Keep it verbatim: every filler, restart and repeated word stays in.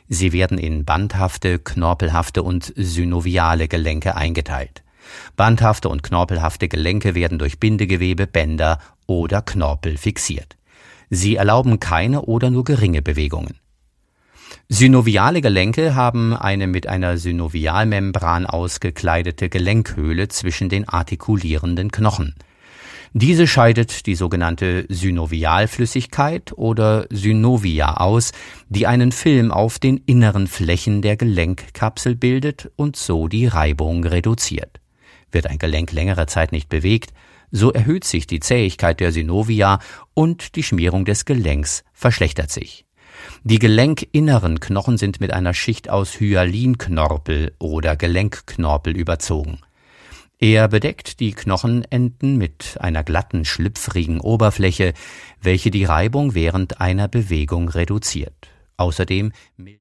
Sie werden in bandhafte, knorpelhafte und synoviale Gelenke eingeteilt. Bandhafte und knorpelhafte Gelenke werden durch Bindegewebe, Bänder oder Knorpel fixiert. Sie erlauben keine oder nur geringe Bewegungen. Synoviale Gelenke haben eine mit einer Synovialmembran ausgekleidete Gelenkhöhle zwischen den artikulierenden Knochen. Diese scheidet die sogenannte Synovialflüssigkeit oder Synovia aus, die einen Film auf den inneren Flächen der Gelenkkapsel bildet und so die Reibung reduziert. Wird ein Gelenk längere Zeit nicht bewegt, so erhöht sich die Zähigkeit der Synovia und die Schmierung des Gelenks verschlechtert sich. Die gelenkinneren Knochen sind mit einer Schicht aus Hyalinknorpel oder Gelenkknorpel überzogen. Er bedeckt die Knochenenden mit einer glatten, schlüpfrigen Oberfläche, welche die Reibung während einer Bewegung reduziert. Außerdem